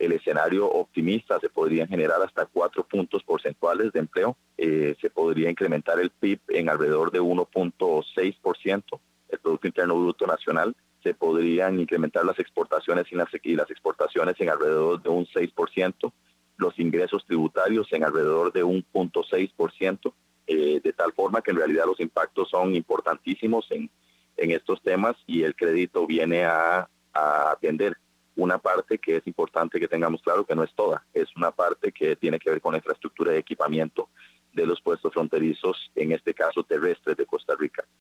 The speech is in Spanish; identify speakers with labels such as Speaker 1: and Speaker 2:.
Speaker 1: el escenario optimista se podrían generar hasta 4 puntos porcentuales de empleo, se podría incrementar el PIB en alrededor de 1.6%, el Producto Interno Bruto Nacional, se podrían incrementar las exportaciones y las exportaciones en alrededor de un 6%, los ingresos tributarios en alrededor de 1.6%, de tal forma que en realidad los impactos son importantísimos en estos temas, y el crédito viene a atender una parte que es importante que tengamos claro que no es toda, es una parte que tiene que ver con la infraestructura de equipamiento de los puestos fronterizos, en este caso terrestres de Costa Rica.